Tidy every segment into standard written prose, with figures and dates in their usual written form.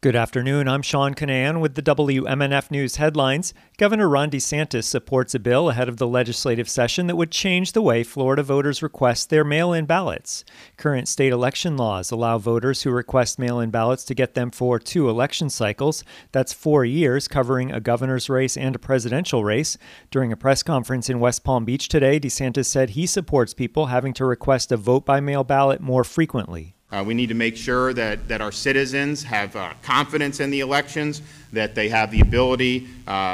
Good afternoon. I'm Sean Kinane with the WMNF News headlines. Governor Ron DeSantis supports a bill ahead of the legislative session that would change the way Florida voters request their mail-in ballots. Current state election laws allow voters who request mail-in ballots to get them for 2 election cycles. That's 4 years, covering a governor's race and a presidential race. During a press conference in West Palm Beach today, DeSantis said he supports people having to request a vote-by-mail ballot more frequently. We need to make sure that our citizens have confidence in the elections, that they have the ability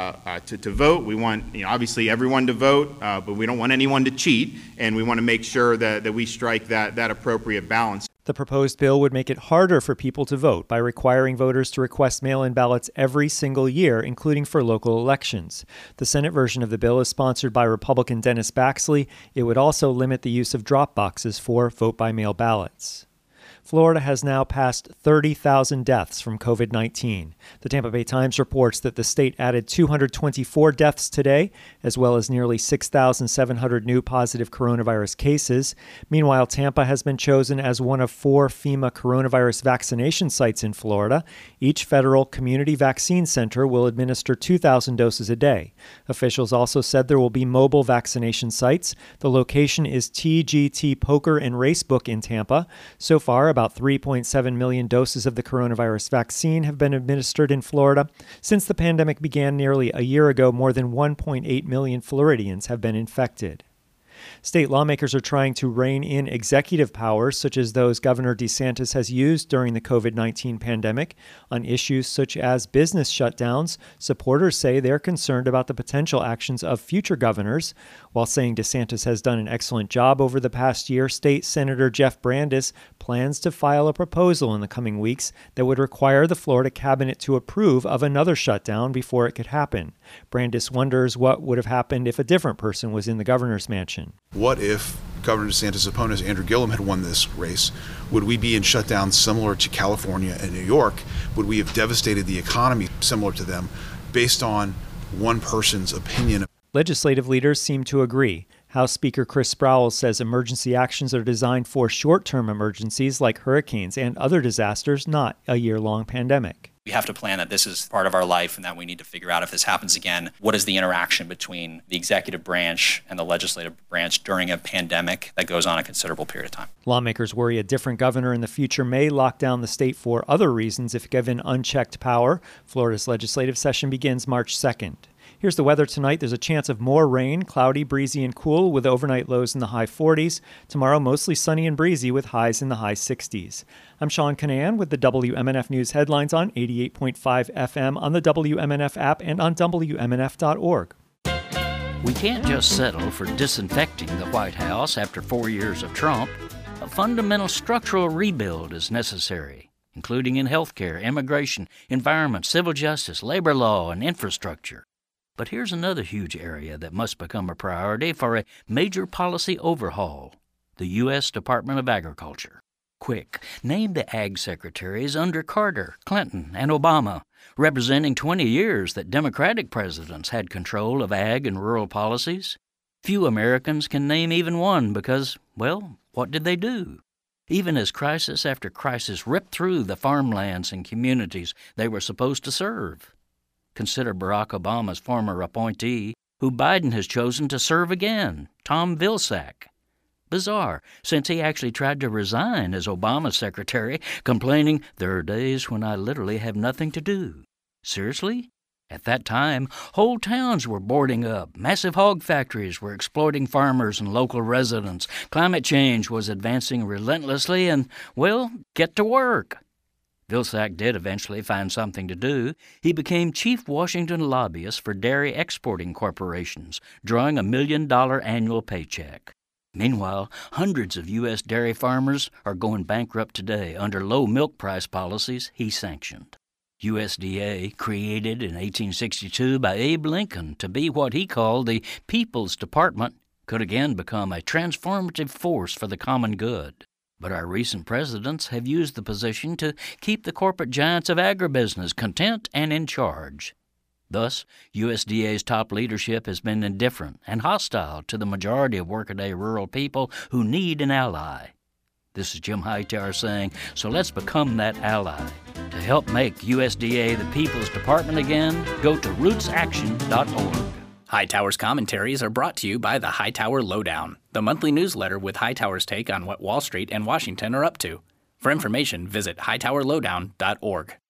to vote. We want, obviously everyone to vote, but we don't want anyone to cheat, and we want to make sure that we strike that appropriate balance. The proposed bill would make it harder for people to vote by requiring voters to request mail-in ballots every single year, including for local elections. The Senate version of the bill is sponsored by Republican Dennis Baxley. It would also limit the use of drop boxes for vote-by-mail ballots. Florida has now passed 30,000 deaths from COVID-19. The Tampa Bay Times reports that the state added 224 deaths today, as well as nearly 6,700 new positive coronavirus cases. Meanwhile, Tampa has been chosen as one of 4 FEMA coronavirus vaccination sites in Florida. Each federal community vaccine center will administer 2,000 doses a day. Officials also said there will be mobile vaccination sites. The location is TGT Poker and Racebook in Tampa. So far, about 3.7 million doses of the coronavirus vaccine have been administered in Florida. Since the pandemic began nearly a year ago, more than 1.8 million Floridians have been infected. State lawmakers are trying to rein in executive powers, such as those Governor DeSantis has used during the COVID-19 pandemic. On issues such as business shutdowns, supporters say they're concerned about the potential actions of future governors. While saying DeSantis has done an excellent job over the past year, State Senator Jeff Brandes plans to file a proposal in the coming weeks that would require the Florida cabinet to approve of another shutdown before it could happen. Brandes wonders what would have happened if a different person was in the governor's mansion. What if Governor DeSantis' opponent, Andrew Gillum, had won this race? Would we be in shutdowns similar to California and New York? Would we have devastated the economy similar to them based on one person's opinion? Legislative leaders seem to agree. House Speaker Chris Sprowell says emergency actions are designed for short-term emergencies like hurricanes and other disasters, not a year-long pandemic. We have to plan that this is part of our life and that we need to figure out if this happens again, what is the interaction between the executive branch and the legislative branch during a pandemic that goes on a considerable period of time. Lawmakers worry a different governor in the future may lock down the state for other reasons if given unchecked power. Florida's legislative session begins March 2nd. Here's the weather tonight. There's a chance of more rain, cloudy, breezy, and cool with overnight lows in the high 40s. Tomorrow, mostly sunny and breezy with highs in the high 60s. I'm Sean Kinane with the WMNF News headlines on 88.5 FM on the WMNF app and on WMNF.org. We can't just settle for disinfecting the White House after 4 years of Trump. A fundamental structural rebuild is necessary, including in healthcare, immigration, environment, civil justice, labor law, and infrastructure. But here's another huge area that must become a priority for a major policy overhaul: the U.S. Department of Agriculture. Quick, name the ag secretaries under Carter, Clinton, and Obama, representing 20 years that Democratic presidents had control of ag and rural policies. Few Americans can name even one because, well, what did they do? Even as crisis after crisis ripped through the farmlands and communities they were supposed to serve. Consider Barack Obama's former appointee, who Biden has chosen to serve again, Tom Vilsack. Bizarre, since he actually tried to resign as Obama's secretary, complaining, "There are days when I literally have nothing to do." Seriously? At that time, whole towns were boarding up, massive hog factories were exploiting farmers and local residents, climate change was advancing relentlessly, and, well, get to work. Vilsack did eventually find something to do. He became chief Washington lobbyist for dairy exporting corporations, drawing $1 million annual paycheck. Meanwhile, hundreds of U.S. dairy farmers are going bankrupt today under low milk price policies he sanctioned. USDA, created in 1862 by Abe Lincoln to be what he called the People's Department, could again become a transformative force for the common good. But our recent presidents have used the position to keep the corporate giants of agribusiness content and in charge. Thus, USDA's top leadership has been indifferent and hostile to the majority of workaday rural people who need an ally. This is Jim Hightower saying, so let's become that ally. To help make USDA the people's department again, go to rootsaction.org. Hightower's commentaries are brought to you by the Hightower Lowdown, the monthly newsletter with Hightower's take on what Wall Street and Washington are up to. For information, visit hightowerlowdown.org.